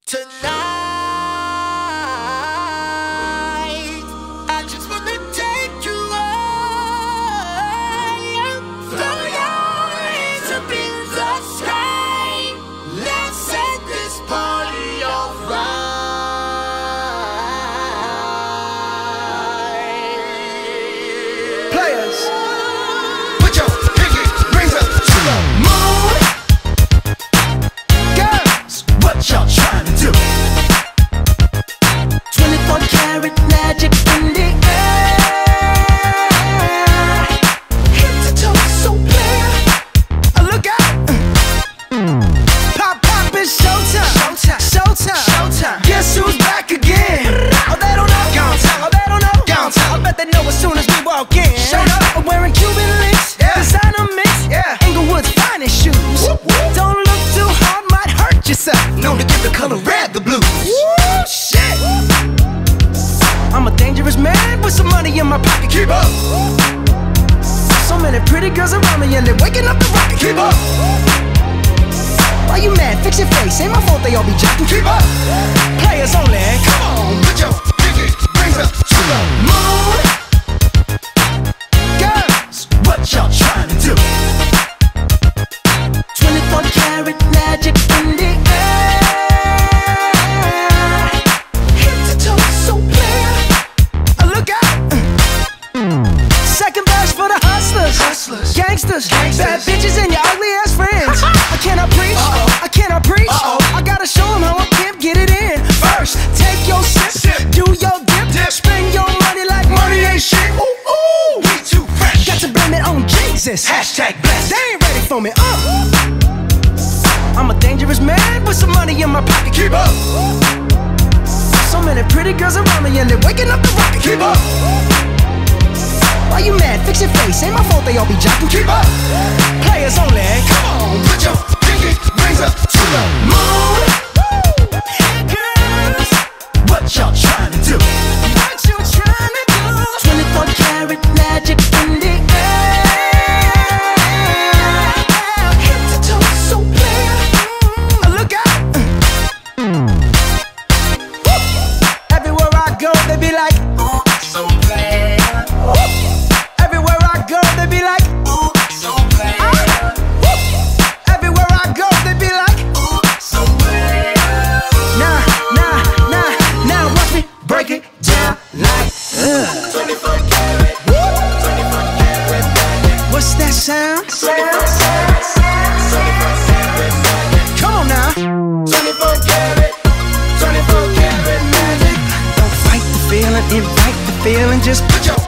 Tonight, I just wanna take you high. Throw your hands up in the sky. Let's set this party on fire. Players, put your pinky rings up to the moon. Girls, what y'all trying to do? 24 karat magic in the air. Head to toe, so clear. Look out! Pop, pop, it's showtime. Showtime, showtime, showtime. Guess who's back again? Oh, they don't know. Gone time. Oh, they don't know. Gone time. I bet they know as soon as we walk in. Showed up, I'm wearing Cuban links. Yeah. Designer mix. Yeah. Inglewood's finest shoes. Whoop, whoop. Don't look too hard, might hurt yourself. Known to give the color red the blues. Woo, shit. I'm a dangerous man with some money in my pocket. Keep up. So many pretty girls around me and they're waking up the rocket. Keep up. Why you mad? Fix your face. Ain't my fault they all be jacking. Keep up. Players only. Come on, put your pinky rings up to the moon. Girls, what y'all trying to do? 24 karat magic in the air. Head to toe, so clear. Look out. Second verse for the hustlers. Hustlers. Gangsters. Bad bitches and your ugly ass friends. I cannot preach. I cannot preach. I gotta show them how a pimp get it in. First, take your sip. Do your dip. Spend your money like money ain't shit. Ooh, ooh. We too fresh. Got to blame it on Jesus. Hashtag blessed. They ain't ready for me. I'm a dangerous man with some money in my pocket. Keep up. So many pretty girls around me and they're waking up the rocket. Keep up. Why you mad? Fix your face. Ain't my fault they all be jocking. Keep up. Players only. Come on, put your pinky rings up to the moon. Girls, what y'all trying to do? What you trying to do? 24 karat magic in the air. Head to toe, so clear. Look out. Woo. Everywhere I go, they be like, ooh, so bad. Everywhere I go, they be like, ooh, so bad. Everywhere I go, they be like, ooh, so bad. Now, watch me break it down like, 24 karat, 24 karat magic. what's that sound? 24 karat magic. Come on now. 24 karat, 24 karat magic. Don't fight the feeling, invite the feeling. Just put your